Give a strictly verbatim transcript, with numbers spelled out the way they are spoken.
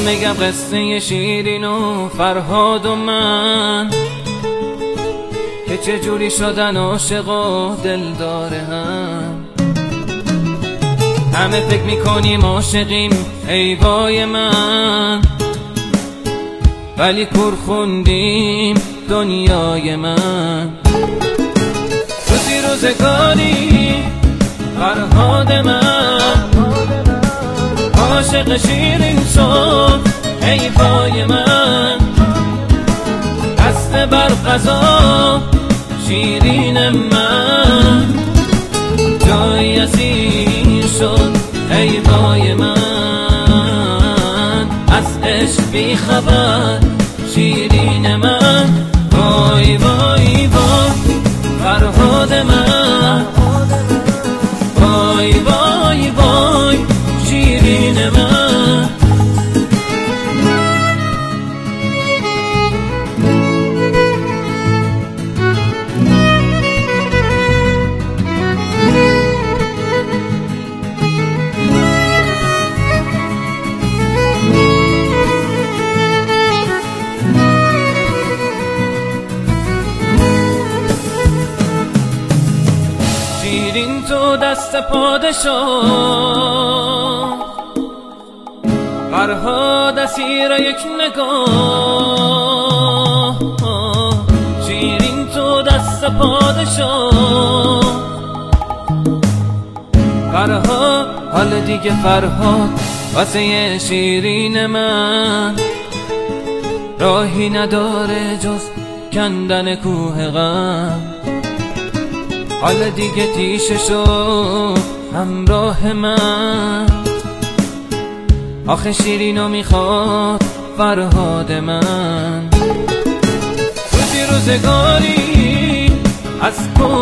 میخوام بگم قصه شیرین و فرهاد و من، که چجوری شدن عاشق و دلدار هم. همه فکر میکنیم عاشقیم ای وای من، ولی کور خوندیم دنیای من. روزی روزگاری فرهاد من عاشق شیرین شد ای وای من. دست بر قضا شیرین من، جای اسیر شد ای وای من. از عشق بی خبر شیرین من، وای وای وای فرهاد من، وای وای وای شیرین من. شیرین تو دست پادشاه، فرهاد اسیر یک نگاه. شیرین تو دست پادشاه، فرهاد حال دیگه فرهاد واسه شیرین من. راهی نداره جز کندن کوه غم، حالا دیگه تیشه شد همراه من. آخه شیرینو میخواد فرهاد من. روزی روزگاری از